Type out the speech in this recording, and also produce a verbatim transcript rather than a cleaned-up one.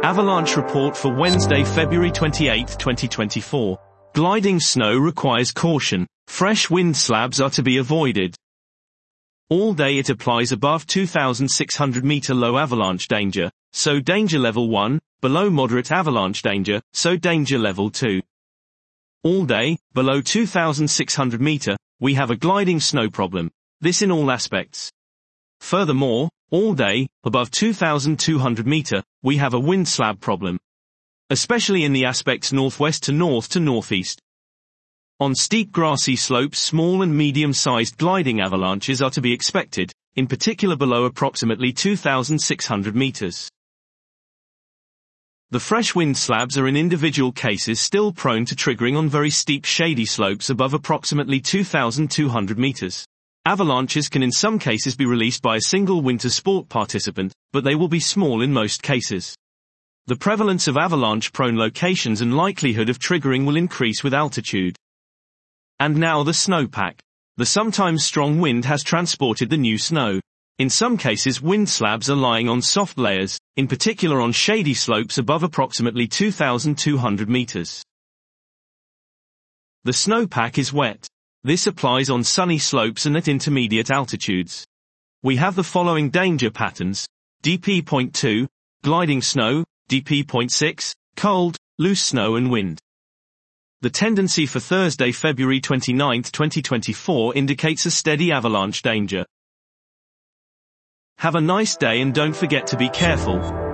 Avalanche report for Wednesday, February twenty-eighth, twenty twenty-four. Gliding snow requires caution. Fresh wind slabs are to be avoided. All day it applies above two thousand six hundred meter low avalanche danger, so danger level one, below moderate avalanche danger, so danger level two. All day, below two thousand six hundred meter, we have a gliding snow problem. This in all aspects. Furthermore, all day, above two thousand two hundred meter, we have a wind slab problem. Especially in the aspects northwest to north to northeast. On steep grassy slopes, small and medium-sized gliding avalanches are to be expected, in particular below approximately two thousand six hundred meters. The fresh wind slabs are in individual cases still prone to triggering on very steep shady slopes above approximately two thousand two hundred meters. Avalanches can in some cases be released by a single winter sport participant, but they will be small in most cases. The prevalence of avalanche-prone locations and likelihood of triggering will increase with altitude. And now the snowpack. The sometimes strong wind has transported the new snow. In some cases wind slabs are lying on soft layers, in particular on shady slopes above approximately two thousand two hundred meters. The snowpack is wet. This applies on sunny slopes and at intermediate altitudes. We have the following danger patterns: D P zero point two, gliding snow, D P zero point six, cold, loose snow and wind. The tendency for Thursday, February twenty-ninth, twenty twenty-four indicates a steady avalanche danger. Have a nice day and don't forget to be careful.